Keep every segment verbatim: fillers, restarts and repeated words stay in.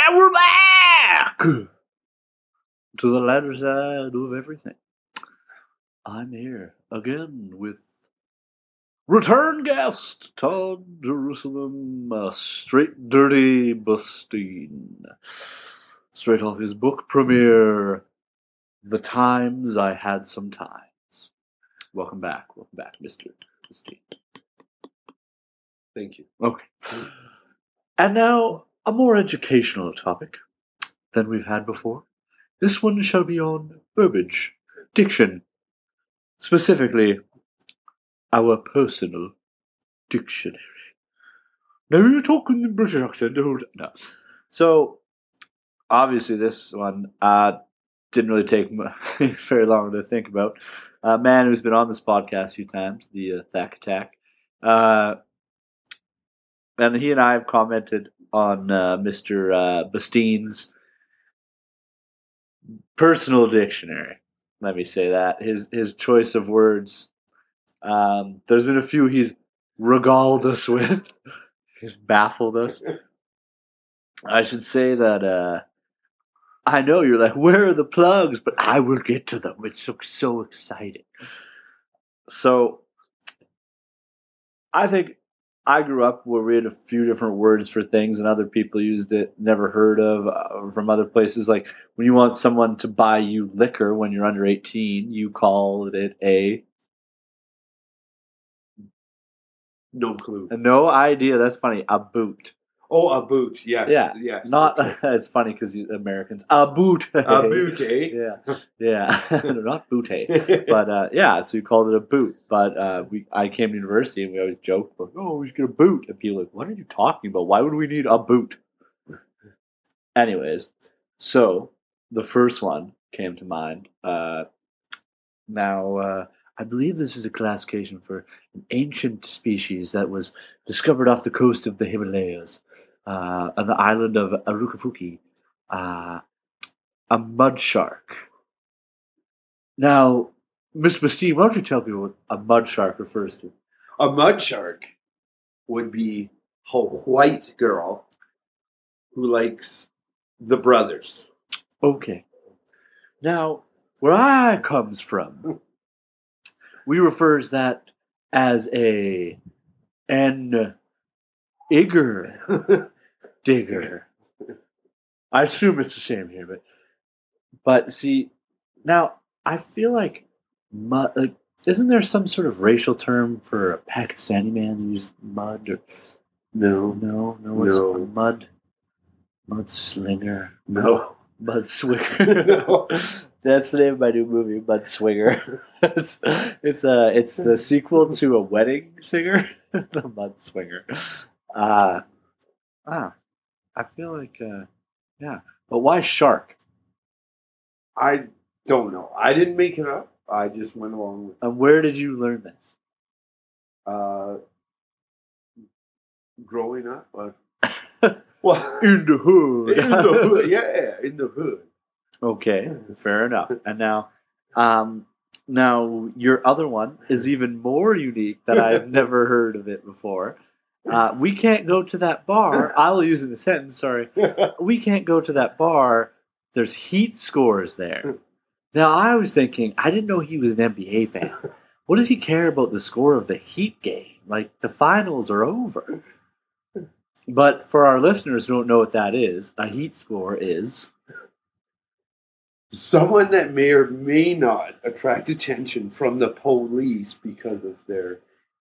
And we're back to the latter side of everything. I'm here again with return guest Todd Jerusalem, uh, straight dirty Bustine, straight off his book premiere, The Times I Had Some Times. Welcome back, welcome back, Mister Bustine. Thank you. Okay. And now, a more educational topic than we've had before. This one shall be on verbiage, diction, specifically our personal dictionary. Now you're talking the British accent the whole time. No. So, obviously this one uh, didn't really take very long to think about. A man who's been on this podcast a few times, the uh, Thack Attack, uh, and he and I have commented on uh, Mister Uh, Bustine's personal dictionary. Let me say that. His his choice of words. Um, there's been a few he's regaled us with. He's baffled us. I should say that uh, I know you're like, where are the plugs? But I will get to them. It's so, so exciting. So, I think I grew up where we had a few different words for things and other people used it, never heard of, uh, from other places. Like when you want someone to buy you liquor when you're under eighteen, you call it a... No clue. No idea. That's funny. A boot. Oh, a boot. Yes. Yeah. Yes. Not. Okay. It's funny because Americans. A boot. A boot, eh? Yeah. Yeah. Not booty. But uh, yeah, so you called it a boot. But uh, we, I came to university and we always joked, like, "Oh, we should get a boot." And people were like, "What are you talking about? Why would we need a boot?" Anyways, so the first one came to mind. Uh, now, uh, I believe this is a classification for an ancient species that was discovered off the coast of the Himalayas, uh, on the island of Arukafuki, uh, a mud shark. Now, Miss Bastine, why don't you tell people what a mud shark refers to? A mud shark would be a white girl who likes the brothers. Okay. Now, where I comes from, we refers that as a an igger digger. I assume it's the same here, but but see, now I feel like mud. Like, isn't there some sort of racial term for a Pakistani man who uses mud? Or No. no, no, what's No. a mud mud slinger? No. Mud Swinger. No. That's the name of my new movie, Mud Swinger. it's it's uh it's the sequel to A Wedding Singer, The Mud Swinger. Uh ah, I feel like uh yeah, but why shark? I don't know. I didn't make it up. I just went along with And where did you learn this? uh, growing up. Uh, well, In the hood. in the hood. Yeah, in the hood. Okay, fair enough. And now, um, now your other one is even more unique that I've never heard of it before. Uh, we can't go to that bar. I will use it in a sentence. Sorry, we can't go to that bar. There's heat scores there. Now I was thinking, I didn't know he was an N B A fan. What does he care about the score of the Heat game? Like the finals are over. But for our listeners who don't know what that is, a heat score is. Someone that may or may not attract attention from the police because of their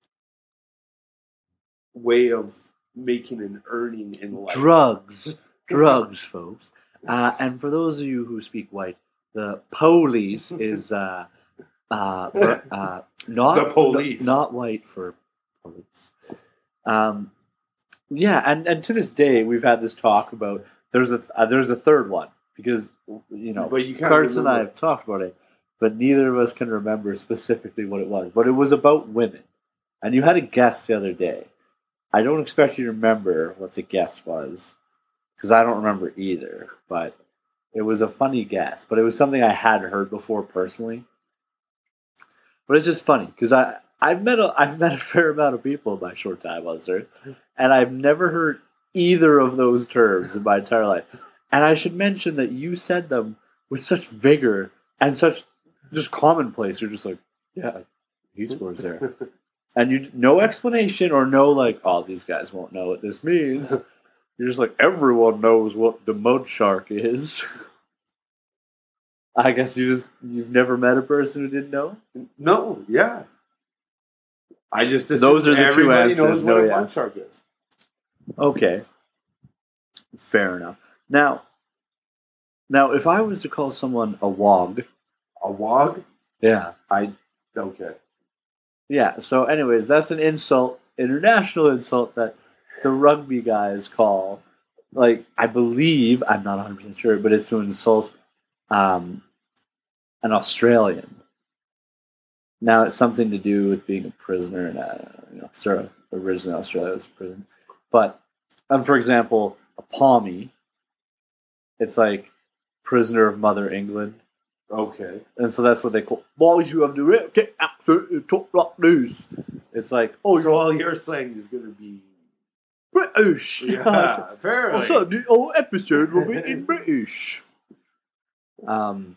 way of making an earning in life. Drugs. Drugs, folks. Uh, and for those of you who speak white, the police is uh, uh, uh, not, The police. n- not white for police. Um, yeah, and, and to this day, we've had this talk about, there's a uh, there's a third one. Because, you know, But you can't Carson and I remember. have talked about it, but neither of us can remember specifically what it was. But it was about women. And you had a guest the other day. I don't expect you to remember what the guess was, because I don't remember either. But it was a funny guess. But it was something I had heard before personally. But it's just funny, because I, I've met a, I've met a fair amount of people in my short time on this earth, and I've never heard either of those terms in my entire life. And I should mention that you said them with such vigor and such just commonplace. You're just like, yeah, he scores there. And you no explanation or no like, oh, these guys won't know what this means. You're just like, everyone knows what the mud shark is. I guess you just you've never met a person who didn't know? No, yeah. I just Those are the two everybody answers. knows what No, a yeah. mud shark is. Okay. Fair enough. Now now if I was to call someone a wog, A wog? yeah. I okay. Yeah, so anyways, that's an insult, international insult that the rugby guys call, like, I believe, I'm not one hundred percent sure, but it's to insult um, an Australian. Now, it's something to do with being a prisoner, and, uh, you know, sort of originally Australia was a prison. But, um, for example, a Pommy, it's like prisoner of Mother England. Okay. And so that's what they call, boys, you have the right to absolutely talk like this. It's like, oh, So all you're saying is going to be British. yeah, apparently. So the whole episode will be in British. Um,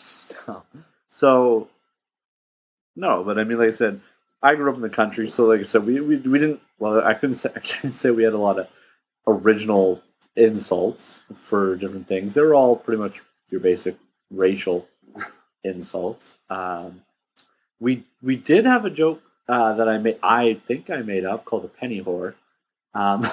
so no, but I mean, like I said, I grew up in the country, so like I said, we we, we didn't. Well, I couldn't say I can't say we had a lot of original insults for different things. They were all pretty much your basic racial insults. Um, we we did have a joke uh, that I made. I think I made up called a penny whore. Um,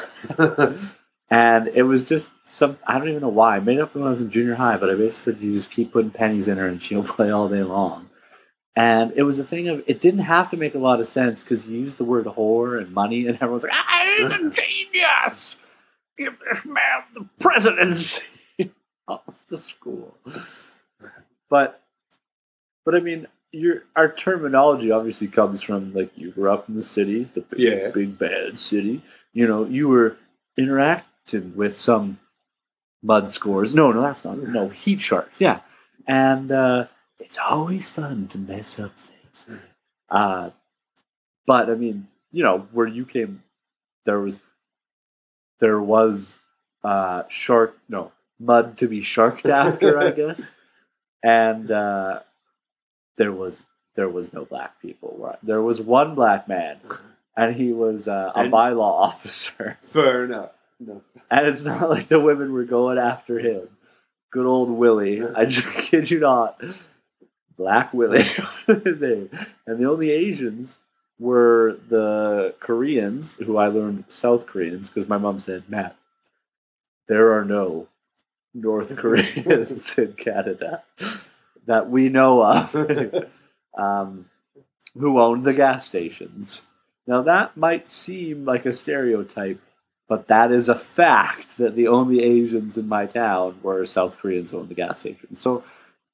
and it was just some, I don't even know why. I made it up when I was in junior high, but I basically said you just keep putting pennies in her and she'll play all day long. And it was a thing of, it didn't have to make a lot of sense because you used the word whore and money and everyone's like, ah, he's a genius! Give this man the presidency of the school. But, but I mean, your our terminology obviously comes from, like, you grew up in the city, the big, Yeah. big bad city. You know, you were interacting with some mud scores. No, no, that's not. No, heat sharks. Yeah, and uh, it's always fun to mess up things. Uh, but I mean, you know, where you came, there was there was uh, shark. No, mud to be sharked after, I guess, and uh, there was there was no black people. There was one black man. And he was uh, a And- bylaw officer. Fair enough. No. And it's not like the women were going after him. Good old Willie. I just kid you not. Black Willie. was his name. And the only Asians were the Koreans, who I learned South Koreans, because my mom said, Matt, there are no North Koreans in Canada that we know of um, who owned the gas stations. Now, that might seem like a stereotype, but that is a fact that the only Asians in my town were South Koreans who owned the gas station. So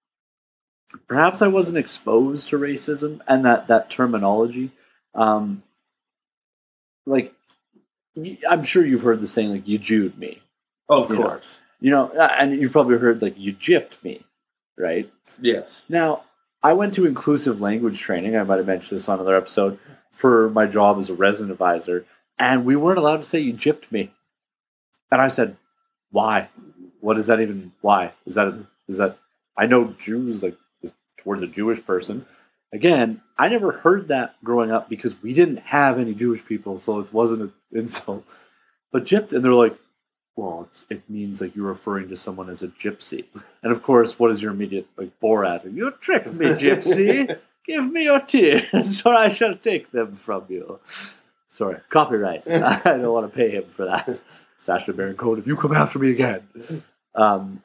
perhaps I wasn't exposed to racism and that, that terminology. Um, like, I'm sure you've heard the saying, like, you Jewed me. Of You know. course. You know, and you've probably heard, like, you gypped me, right? Yes. Now, I went to inclusive language training. I might have mentioned this on another episode for my job as a resident advisor, and we weren't allowed to say you gypped me. And I said, "Why? What is that even? Why is that? Is that? I know Jews like towards a Jewish person. Again, I never heard that growing up because we didn't have any Jewish people, so it wasn't an insult. But gypped, and they're like, well, it means like you're referring to someone as a gypsy. And of course, what is your immediate like Borat? You tricked me, gypsy. Give me your tears, or I shall take them from you. Sorry, copyright. I don't want to pay him for that. Sacha Baron Cohen, if you come after me again. Um,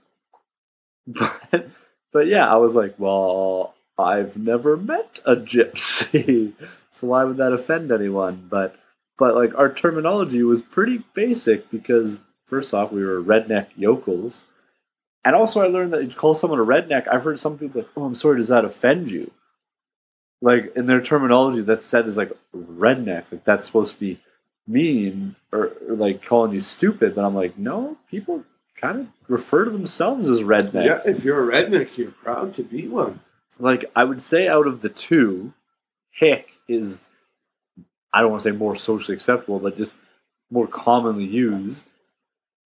but, but yeah, I was like, well, I've never met a gypsy, so why would that offend anyone? But but like our terminology was pretty basic because first off, we were redneck yokels. And also I learned that you call someone a redneck, I've heard some people like, oh, I'm sorry, does that offend you? Like, in their terminology, that's said as, like, redneck. Like, that's supposed to be mean or, or, like, calling you stupid. But I'm like, no, people kind of refer to themselves as redneck. Yeah, if you're a redneck, you're proud to be one. Like, I would say out of the two, hick is, I don't want to say more socially acceptable, but just more commonly used.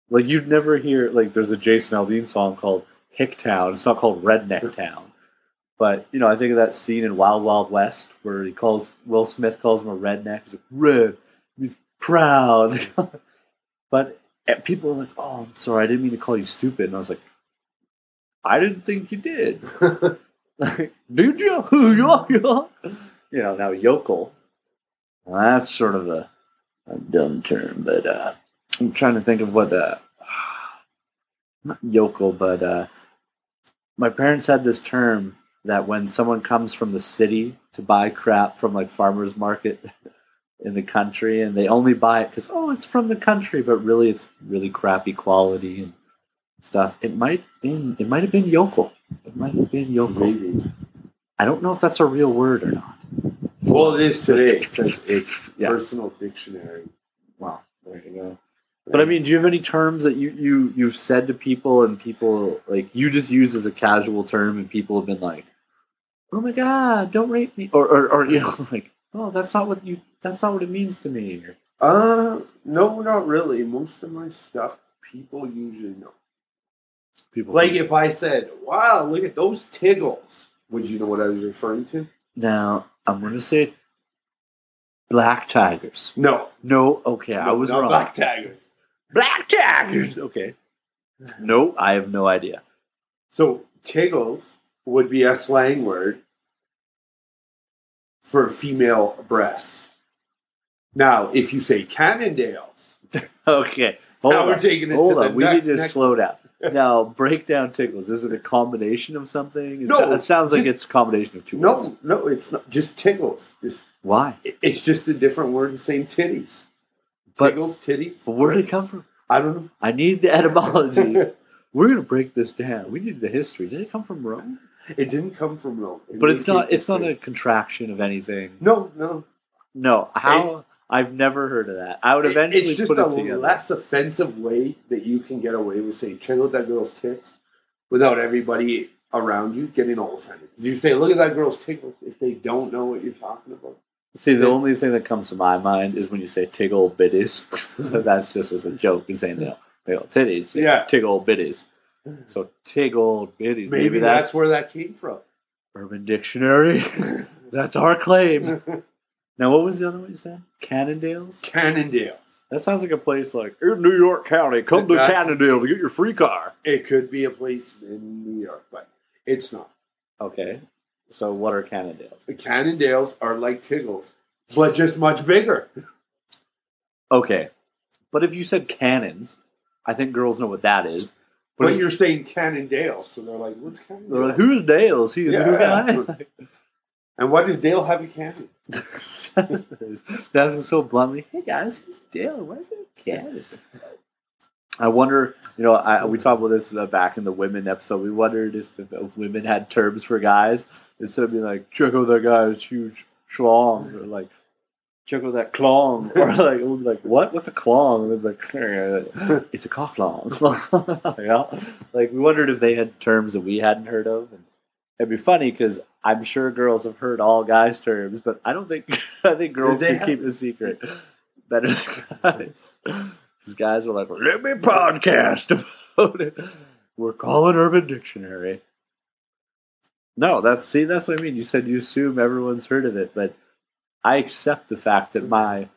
Like, you'd never hear, like, there's a Jason Aldean song called Hicktown. It's not called Redneck Town. But, you know, I think of that scene in Wild Wild West where he calls, Will Smith calls him a redneck. He's like, red, he's proud. But people are like, oh, I'm sorry, I didn't mean to call you stupid. And I was like, I didn't think you did. Like, did you? You know, now yokel. Well, that's sort of a, a dumb term, but uh, I'm trying to think of what, uh, not yokel, but uh, my parents had this term that when someone comes from the city to buy crap from like farmers market in the country, and they only buy it because, oh, it's from the country, but really it's really crappy quality and stuff. It might been it might have been yokel. It might have been yokel. Maybe. I don't know if that's a real word or not. Well, it is today because it's Yeah. personal dictionary. Wow, there you go. But I mean, do you have any terms that you, you, you've said to people and people, like, you just use as a casual term and people have been like, oh my God, don't rape me. Or, or, or you know, like, oh, that's not what you, that's not what it means to me. Or, Uh, no, not really. Most of my stuff, people usually know. people Like think- if I said, wow, look at those tiggles, would you know what I was referring to? Now, I'm going to say black tigers. No. No, okay, I No, was not wrong. black tigers. Black tigers! Okay. No, I have no idea. So tiggles would be a slang word for female breasts. Now, if you say Cannondales, Okay. Hold now on. we're taking it Hold to on. the We next, need to next slow down. Now, break down tickles. Is it a combination of something? It, No, so- it sounds like just- it's a combination of two words. No, no, it's not just tiggles. Just Why? it- it's just a different word the same titties. But- Tiggles, titties. But where did it come from? I don't I need the etymology. know. We're going to break this down. We need the history. Did it come from Rome? It didn't come from Rome. It But it's came not. from It's not a Spain. contraction of anything. No, no. No. How? I've never heard of that. I would It- eventually it's just put a it together. less offensive way that you can get away with saying "check out that girl's tits" without everybody around you getting all offended. You say, "Look at that girl's tickles," if they don't know what you're talking about. See, the Yeah. only thing that comes to my mind is when you say "tiggle bitties." That's just as a joke and saying, you know, you know, titties. Yeah. Tiggle bitties. So tiggle bitties. Maybe, Maybe, that's, that's, where that came from. Urban Dictionary. That's our claim. Now, what was the other one you said? Cannondales? Cannondale. That sounds like a place like in New York County. Come to That- Cannondale to get your free car. It could be a place in New York, but it's not. Okay. So, what are Cannondales? The Cannondales are like Tiggles, but just much bigger. Okay. But if you said cannons, I think girls know what that is. But, it's- you're saying Cannondale, so they're like, "What's Cannondale?" they're like, who's Dale? Is he a new Yeah. guy? And why does Dale have a cannon? That's so bluntly. Hey guys, who's Dale? Why is it a cannon? I wonder. You know, I, we talked about this uh, back in the women episode. We wondered if, if, if women had terms for guys instead of being like, "Check out that guy's huge schlong," or like, "Check out that clong," or like, we'll be like, "What? What's a clong?" And they're like, "It's a coughlong." You know? Like we wondered if they had terms that we hadn't heard of. And it'd be funny because I'm sure girls have heard all guys' terms, but I don't think I think girls they can keep a secret better than guys. Because guys are like, let me podcast about it. We're calling Urban Dictionary. No, that's see, that's what I mean. You said you assume everyone's heard of it, but I accept the fact that my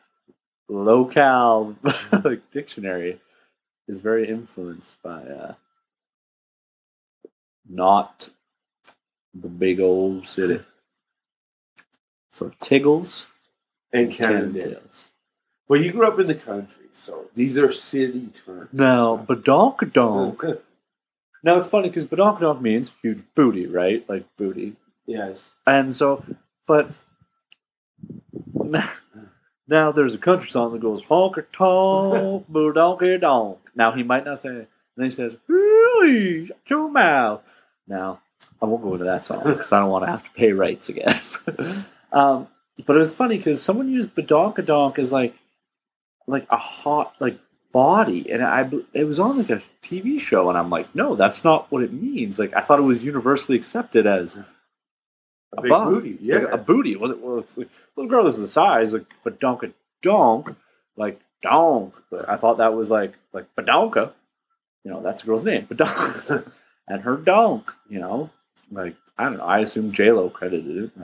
locale like, dictionary is very influenced by uh, not the big old city. So Tiggles And Cannondale. Cannondales. Well, you grew up in the country, so these are city terms. Now, badonkadonk. Now it's funny because badonkadonk means huge booty, right? Like booty. Yes. And so, but now there's a country song that goes honky tonk, badonkadonk. donk. Now he might not say it. And then he says, really, shut your mouth. Now, I won't go into that song because I don't want to have to pay rights again. um, but it was funny because someone used badonkadonk as like, like a hot, like, body. And I, it was on like a T V show. And I'm like, no, that's not what it means. Like, I thought it was universally accepted as A a big bum. booty, yeah. Like a booty. Well, it- well, it's like, well, the girl is the size, like, badonka donk, like donk. But I thought that was like, like badonka, you know, that's a girl's name, Badonk. And her donk, you know, like, I don't know, I assume J-Lo credited it.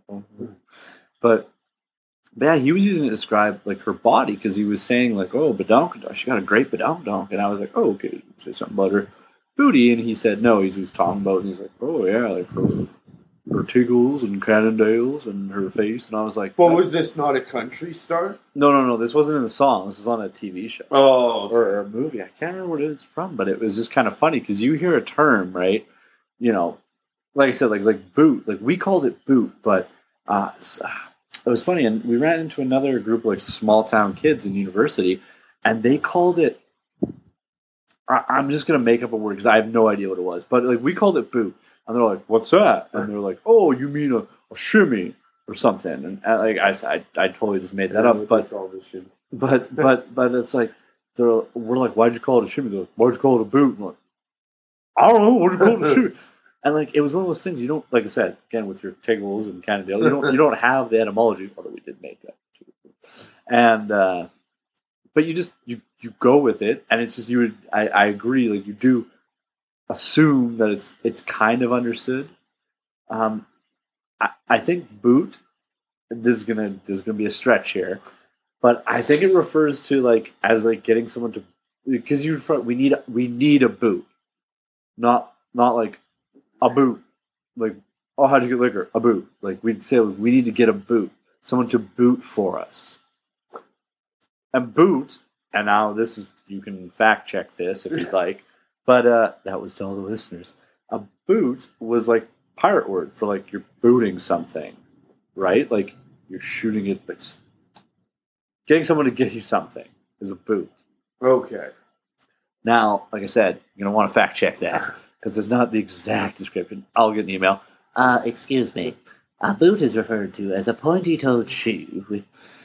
But, but yeah, he was using it to describe, like, her body, because he was saying, like, oh, Badonk, she got a great Badonk donk. And I was like, oh, okay, say something about her booty. And he said, no, he was talking about, and he's like, oh, yeah, like, her, her tickles and Cannondales and her face. And I was like, well, was this not a country star? No, no, no, this wasn't in the song. This was on a T V show. Oh. Okay. Or, or a movie. I can't remember what it was from, but it was just kind of funny, because you hear a term, right? You know, like I said, like like boot. Like, we called it boot, but uh, it was funny. And we ran into another group of, like, small town kids in university, and they called it, I, I'm just going to make up a word because I have no idea what it was. But, like, we called it boot. And they're like, what's that? And they're like, oh, you mean a, a shimmy or something. And, uh, like I, I, I totally just made that Yeah, up. But, but, but, but it's like, they're, we're like, why'd you call it a shimmy? They're like, why'd you call it a boot? And I'm like, I don't know, what'd you call it a shimmy? And, like, it was one of those things you don't, like I said, again, with your Tiggles and Cannondale, you don't, you don't have the etymology, although we did make that too. And, uh, but you just, you, you go with it, and it's just, you would, I, I agree, like, you do assume that it's, it's kind of understood. Um, I, I think boot, this is gonna, this is gonna be a stretch here, but I think it refers to, like, as, like, getting someone to, because you, we need, we need a boot, not, not like, a boot. Like, oh, how'd you get liquor? A boot. Like, we'd say, we need to get a boot. Someone to boot for us. And boot, and now this is, you can fact check this if you'd like, but uh, that was to all the listeners. A boot was, like, pirate word for, like, you're booting something, right? Like, you're shooting it, like, getting someone to get you something is a boot. Okay. Now, like I said, you're going to want to fact check that, because it's not the exact description. I'll get an email. Uh, excuse me. A boot is referred to as a pointy-toed shoe with...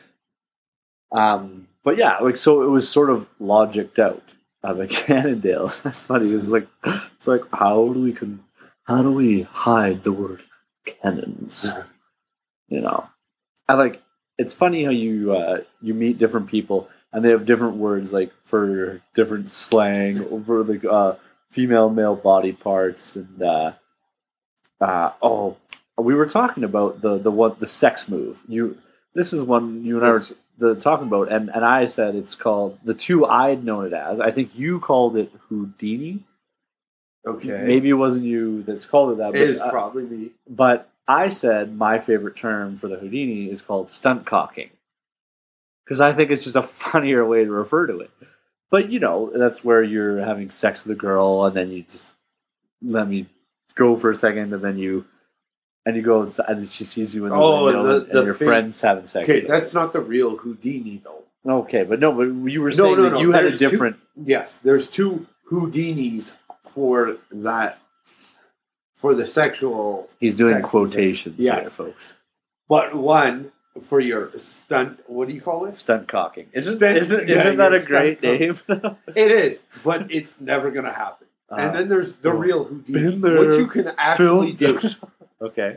Um, but yeah, like, so it was sort of logicked out of a Cannondale. That's funny. It's like, it's like, how do we con- how do we hide the word cannons? You know, I like. It's funny how you uh, you meet different people and they have different words, like, for different slang for, like, uh, female, male body parts, and uh, uh, oh, we were talking about the the what the sex move. You, this is one you and I were the, talking about, and, and I said it's called, the two I'd known it as. I think you called it Houdini. Okay, maybe it wasn't you that's called it that. It but, is uh, probably me. But I said my favorite term for the Houdini is called stunt cocking, because I think it's just a funnier way to refer to it. But, you know, that's where you're having sex with a girl, and then you just let me go for a second, and then you and you go inside, and she sees you in the Oh, window, the- and, the and your thing- friends having sex. Okay, with her. that's not the real Houdini, though. Okay, but no, but you were No, saying no, that no, you had a there's two- different. Yes, there's two Houdinis for that, for the sexual. He's doing sex quotations position. here, Yes. folks. But one for your stunt. What do you call it? Stunt cocking. Isn't Stunt- isn't, yeah, isn't that your a great stunt name? It is, but it's never gonna happen. Uh, and then there's the oh, real Houdini, been there, what you can actually do. filmed. Okay,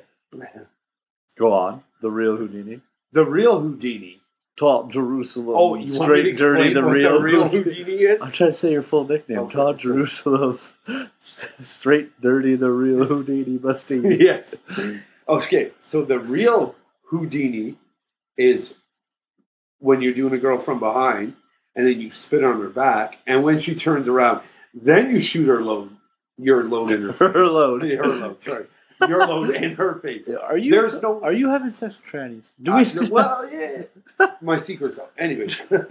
go on. The real Houdini. The real Houdini. Todd Jerusalem. Oh, you want me to straight dirty. explain The what real, the real Houdini. Houdini is? I'm trying to say your full nickname. Okay, Todd sorry. Jerusalem. Straight dirty. The real Houdini. Mustang. Yes. Okay, so the real Houdini is when you're doing a girl from behind, and then you spit on her back, and when she turns around, then you shoot her load, your load in her face. Her load. Her load, sorry. Your load in her face. Are you? There's no- Are you having sex with trannies? Do Uh, we? well, yeah. My secret's out. Anyway.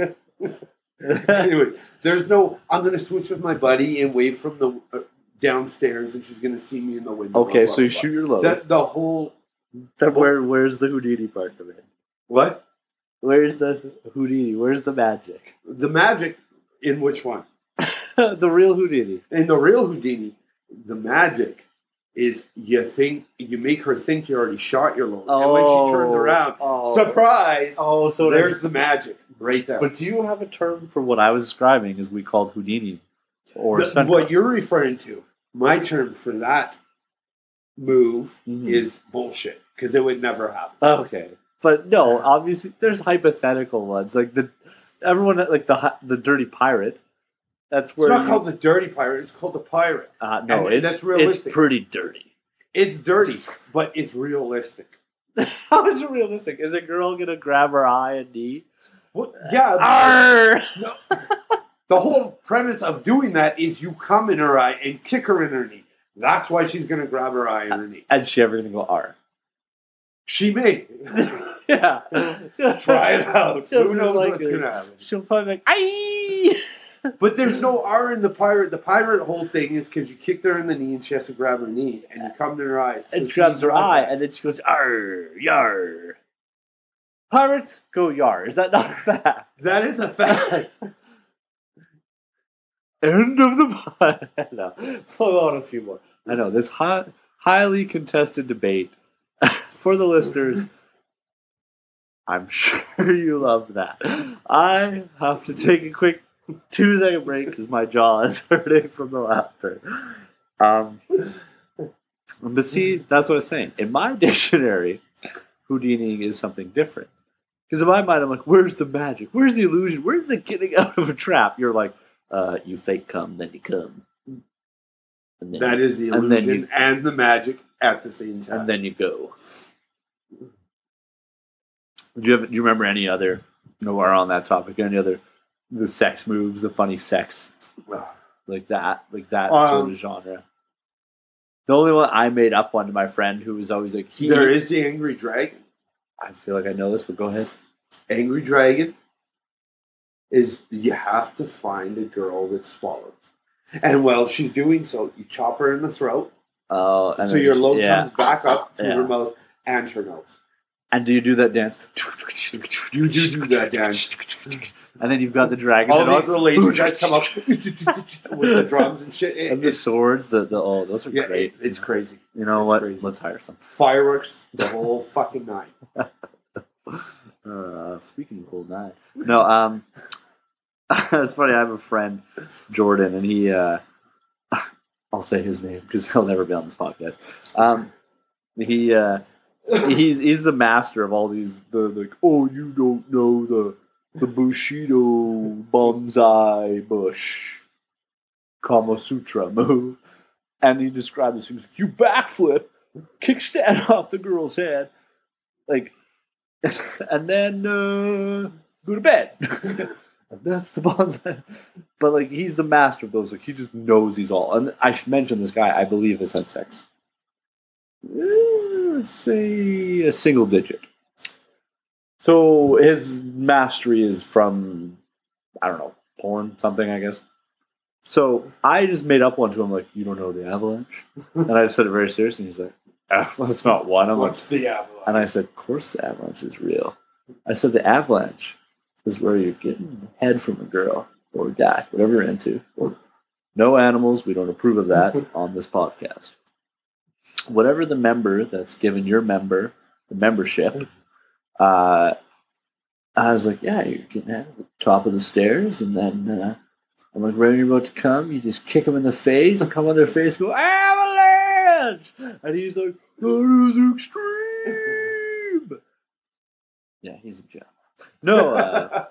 Anyway, there's no, I'm going to switch with my buddy and wave from the uh, downstairs, and she's going to see me in the window. Okay, blah, so you blah, shoot your load. blah. The, the whole, Then where? Where's the Houdini part of it? what? Where's the Houdini? Where's the magic? The magic in which one? The real Houdini. In the real Houdini, the magic is you think, you make her think you already shot your load. and when she turns Oh, around, oh. surprise, Oh, so there's there's. the magic right there. But do you have a term for what I was describing as we called Houdini? Or The- stunt what cock? you're referring to, my term for that move Mhm. is bullshit, because it would never happen. Okay, but no, obviously there's hypothetical ones like the everyone like the hi- the dirty pirate. That's It's where not you, called the dirty pirate. It's called the pirate. uh, no, and it's that's realistic. It's pretty dirty. It's dirty, but it's realistic. How is it realistic? Is a girl gonna grab her eye and knee? Well, yeah. Arr! No. The whole premise of doing that is you come in her eye and kick her in her knee. That's why she's going to grab her eye in her knee. And she ever gonna go R? She may. Yeah. Try it out. Just Who knows like what's a- going to happen? She'll probably be like, "Aye!" But there's no R in the pirate. The pirate whole thing is because you kicked her in the knee and she has to grab her knee and you come in her eye. So And she grabs needs her eye, back. and then she goes, "Arr, yar." Pirates go yar. Is that not a fact? That is a fact. End of the pod. No, hold on a few more. I know this hot, highly contested debate for the listeners. I'm sure you love that. I have to take a quick two second break because my jaw is hurting from the laughter. Um, but see, that's what I was saying. In my dictionary, Houdining is something different. Because in my mind, I'm like, where's the magic? Where's the illusion? Where's the getting out of a trap? You're like, uh, you fake come, then you come. And then, That is the and then illusion you- and the magic at the same time. and then you go. Do you have? Do you remember any other? No, we're on that topic. Any other the sex moves, the funny sex like that, like that Um, sort of genre? The only one I made up one to my friend who was always like, he, There is the angry dragon. I feel like I know this, but go ahead. Angry dragon is you have to find a girl that swallows. And while she's doing so, you chop her in the throat. Oh, and so then your she- load yeah. comes back up through Yeah. her mouth and her nose. And do you do that dance? You do do that dance. And then you've got the dragon. All and these little laser guys come up with the drums and shit. It- and the it's, swords. The, the oh, those are yeah, great. it- it's crazy. You know it's what? crazy. Let's hire some. Fireworks, the whole fucking nine. Uh, speaking of cold nine, no. Um, it's funny. I have a friend, Jordan, and he. Uh, I'll say his name because he'll never be on this podcast. Um, he. Uh, he's he's the master of all these. The like. Oh, you don't know the the Bushido bonsai bush Kama Sutra move, and he described this. He was like, "You backflip, kickstand off the girl's head, like." And then uh, go to bed. That's the bonsai. But like he's the master of those. Like he just knows he's all. And I should mention this guy. I believe has had sex. Eh, let's say a single digit. So his mastery is from I don't know porn something I guess. So I just made up one to him like you don't know the avalanche, and I just said it very seriously. And he's like, ah, well, that's not one. I'm like. What's the avalanche? And I said, of course the avalanche is real. I said, the avalanche is where you're getting head from a girl or a guy, whatever you're into. No animals. We don't approve of that on this podcast. Whatever the member that's given your member the membership, uh, I was like, yeah, you're getting head at the top of the stairs. And then uh, I'm like, when you're about to come, you just kick them in the face and come on their face and go, avalanche! And he's like, that is extreme. Yeah, he's a gem. No. Uh,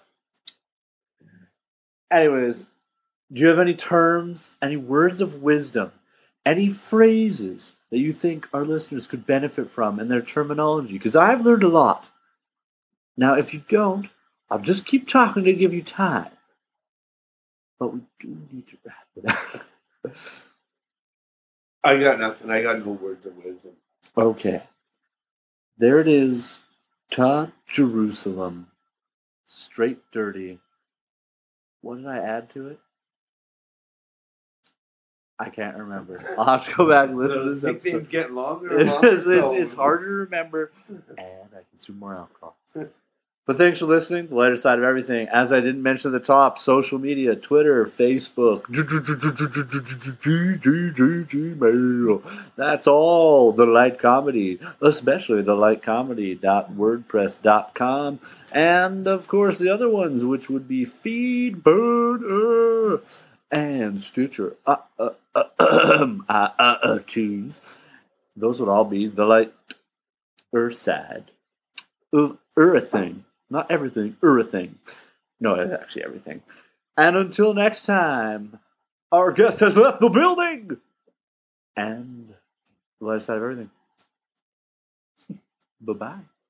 anyways, do you have any terms, any words of wisdom, any phrases that you think our listeners could benefit from in their terminology? Because I've learned a lot. Now, if you don't, I'll just keep talking to give you time. But we do need to wrap it up. I got nothing. I got no words of wisdom. Okay. There it is. Ta Jerusalem. Straight dirty. What did I add to it? I can't remember. I'll have to go back and listen to this The episode. nickname's getting longer and longer. It's, it's, so- it's harder to remember, and I consume more alcohol. But thanks for listening. The lighter side of everything. As I didn't mention at the top, social media, Twitter, Facebook, Gmail. That's all the light comedy, especially the light comedy dot wordpress dot com. And of course, the other ones, which would be Feedburner and Stitcher, uh, uh, uh, uh, uh, uh, tunes. Those would all be the light or sad. Uh, er a thing. Not everything, er a thing. No, it's actually everything. And until next time, our guest has left the building. And the light side of everything. Bye-bye.